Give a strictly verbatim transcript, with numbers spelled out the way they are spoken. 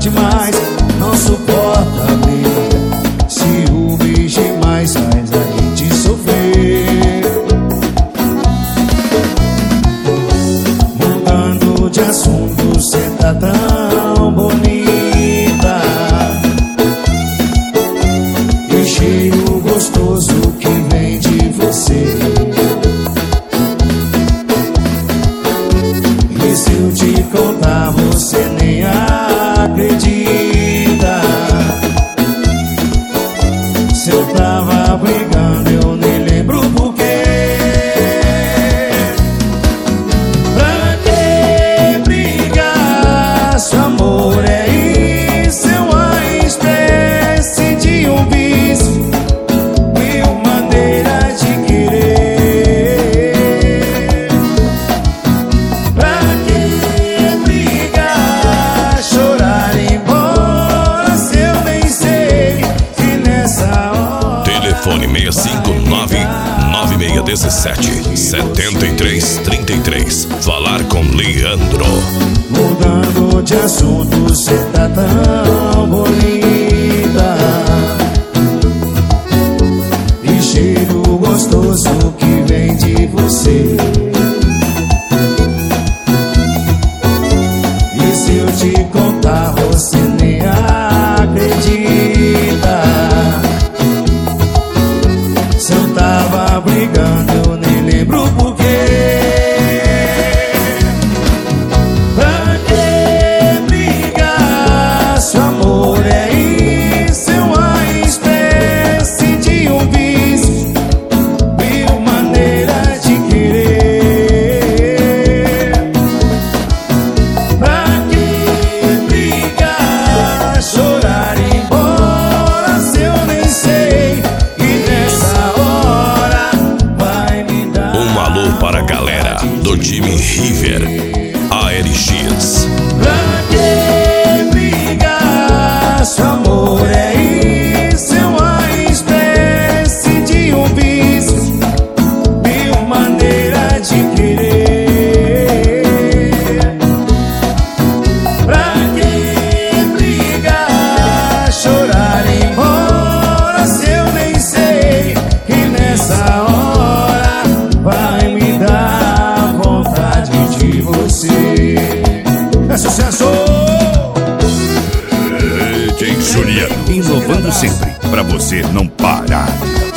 bate mais, não suporta a briga, ciúmes demais faz a gente sofrer. Mudando de assunto, cê tá tão bonita, e cheiro gostoso que vem de você. E se eu te contar, você nem acredita. Se eu tava brigando, eu nem lembro porquê. Pra que brigar? Se amor é isso, é uma espécie de um vício, mil maneiras de querer. Pra que brigar, chorar embora, se eu nem sei que nessa hora. Telefone seis cinco nove, nove seis um sete, sete três três três. Falar com Leandro. Mudando de assunto, cê tá tão bonita, e cheiro gostoso que vem de você. E se eu te contar, você nem acredita. Se eu tava brigando, eu nem lembro porquê. Pra que brigar? Se o amor é isso, é uma espécie de um vício, mil maneiras de querer. Pra que brigar, chorar embora, se eu nem sei que nessa hora vai me dar. Um alô para a galera do time River A L X. Pra que brigar? Se o amor é isso, é uma espécie de um vício, mil maneiras de querer. Pra que brigar, chorar embora, se eu nem sei que nessa hora vai me dar vontade de você. É sucesso! D J Juliano, inovando sempre, pra você não parar de